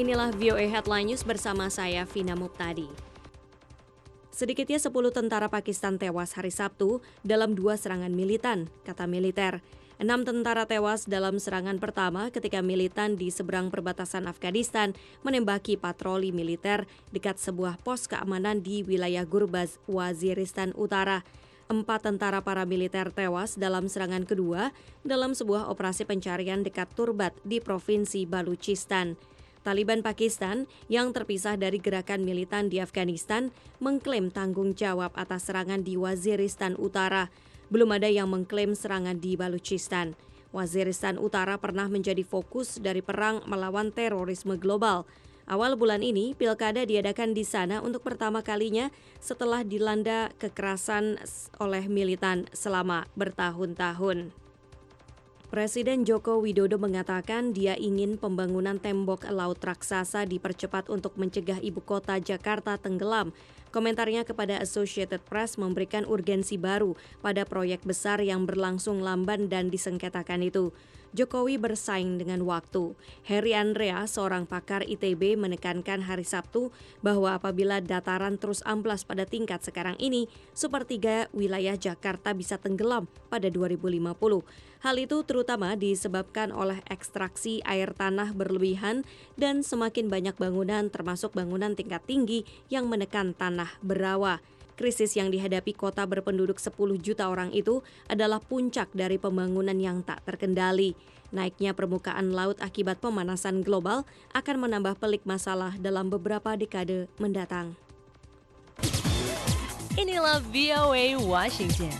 Inilah VOA Headline News bersama saya, Vina Muptadi. Sedikitnya 10 tentara Pakistan tewas hari Sabtu dalam 2 serangan militan, kata militer. 6 tentara tewas dalam serangan pertama ketika militan di seberang perbatasan Afghanistan menembaki patroli militer dekat sebuah pos keamanan di wilayah Gurbaz, Waziristan Utara. 4 tentara paramiliter tewas dalam serangan kedua dalam sebuah operasi pencarian dekat Turbat di Provinsi Baluchistan. Taliban Pakistan yang terpisah dari gerakan militan di Afghanistan mengklaim tanggung jawab atas serangan di Waziristan Utara. Belum ada yang mengklaim serangan di Baluchistan. Waziristan Utara pernah menjadi fokus dari perang melawan terorisme global. Awal bulan ini, pilkada diadakan di sana untuk pertama kalinya setelah dilanda kekerasan oleh militan selama bertahun-tahun. Presiden Joko Widodo mengatakan dia ingin pembangunan tembok laut raksasa dipercepat untuk mencegah ibu kota Jakarta tenggelam. Komentarnya kepada Associated Press memberikan urgensi baru pada proyek besar yang berlangsung lamban dan disengketakan itu. Jokowi bersaing dengan waktu. Heri Andrea, seorang pakar ITB, menekankan hari Sabtu bahwa apabila dataran terus amplas pada tingkat sekarang ini, sepertiga wilayah Jakarta bisa tenggelam pada 2050. Hal itu terutama disebabkan oleh ekstraksi air tanah berlebihan dan semakin banyak bangunan termasuk bangunan tingkat tinggi yang menekan tanah berawa. Krisis yang dihadapi kota berpenduduk 10 juta orang itu adalah puncak dari pembangunan yang tak terkendali. Naiknya permukaan laut akibat pemanasan global akan menambah pelik masalah dalam beberapa dekade mendatang. Inilah VOA Washington.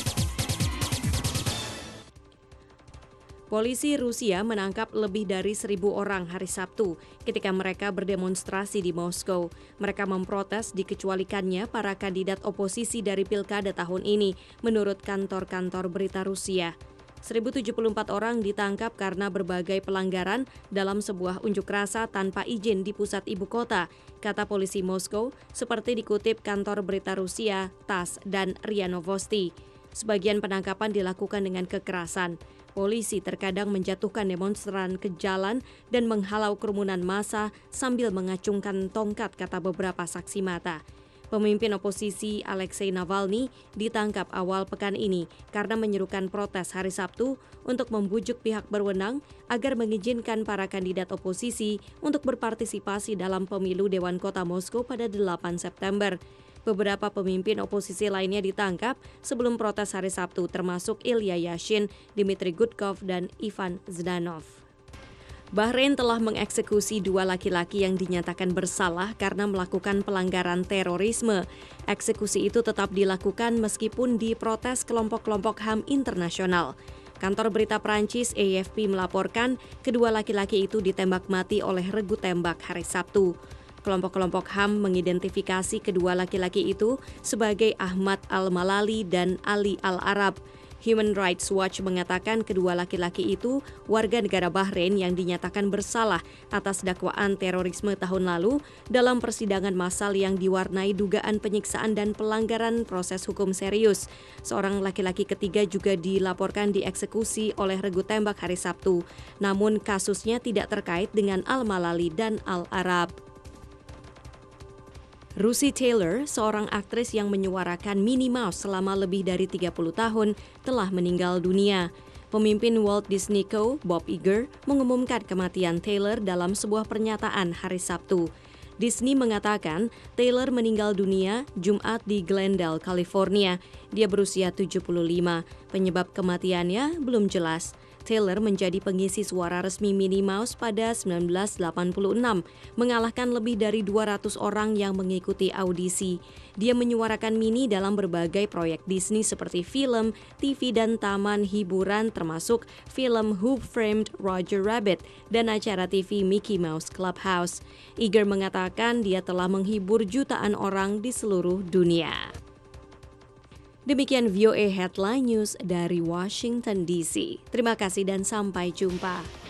Polisi Rusia menangkap lebih dari 1.000 orang hari Sabtu ketika mereka berdemonstrasi di Moskow. Mereka memprotes dikecualikannya para kandidat oposisi dari pilkada tahun ini, menurut kantor-kantor berita Rusia. 1.074 orang ditangkap karena berbagai pelanggaran dalam sebuah unjuk rasa tanpa izin di pusat ibu kota, kata polisi Moskow, seperti dikutip kantor berita Rusia, TASS, dan RIA Novosti. Sebagian penangkapan dilakukan dengan kekerasan. Polisi terkadang menjatuhkan demonstran ke jalan dan menghalau kerumunan massa sambil mengacungkan tongkat, kata beberapa saksi mata. Pemimpin oposisi Alexei Navalny ditangkap awal pekan ini karena menyerukan protes hari Sabtu untuk membujuk pihak berwenang agar mengizinkan para kandidat oposisi untuk berpartisipasi dalam pemilu Dewan Kota Moskow pada 8 September. Beberapa pemimpin oposisi lainnya ditangkap sebelum protes hari Sabtu, termasuk Ilya Yashin, Dmitry Gudkov, dan Ivan Zdanov. Bahrain telah mengeksekusi 2 laki-laki yang dinyatakan bersalah karena melakukan pelanggaran terorisme. Eksekusi itu tetap dilakukan meskipun diprotes kelompok-kelompok HAM internasional. Kantor berita Prancis AFP melaporkan kedua laki-laki itu ditembak mati oleh regu tembak hari Sabtu. Kelompok-kelompok HAM mengidentifikasi kedua laki-laki itu sebagai Ahmad Al-Malali dan Ali Al-Arab. Human Rights Watch mengatakan kedua laki-laki itu warga negara Bahrain yang dinyatakan bersalah atas dakwaan terorisme tahun lalu dalam persidangan massal yang diwarnai dugaan penyiksaan dan pelanggaran proses hukum serius. Seorang laki-laki ketiga juga dilaporkan dieksekusi oleh regu tembak hari Sabtu. Namun kasusnya tidak terkait dengan Al-Malali dan Al-Arab. Russi Taylor, seorang aktris yang menyuarakan Minnie Mouse selama lebih dari 30 tahun, telah meninggal dunia. Pemimpin Walt Disney Co., Bob Iger, mengumumkan kematian Taylor dalam sebuah pernyataan hari Sabtu. Disney mengatakan Taylor meninggal dunia Jumat di Glendale, California. Dia berusia 75. Penyebab kematiannya belum jelas. Taylor menjadi pengisi suara resmi Minnie Mouse pada 1986, mengalahkan lebih dari 200 orang yang mengikuti audisi. Dia menyuarakan Minnie dalam berbagai proyek Disney seperti film, TV, dan taman hiburan termasuk film Who Framed Roger Rabbit dan acara TV Mickey Mouse Clubhouse. Iger mengatakan dia telah menghibur jutaan orang di seluruh dunia. Demikian VOA Headline News dari Washington DC. Terima kasih dan sampai jumpa.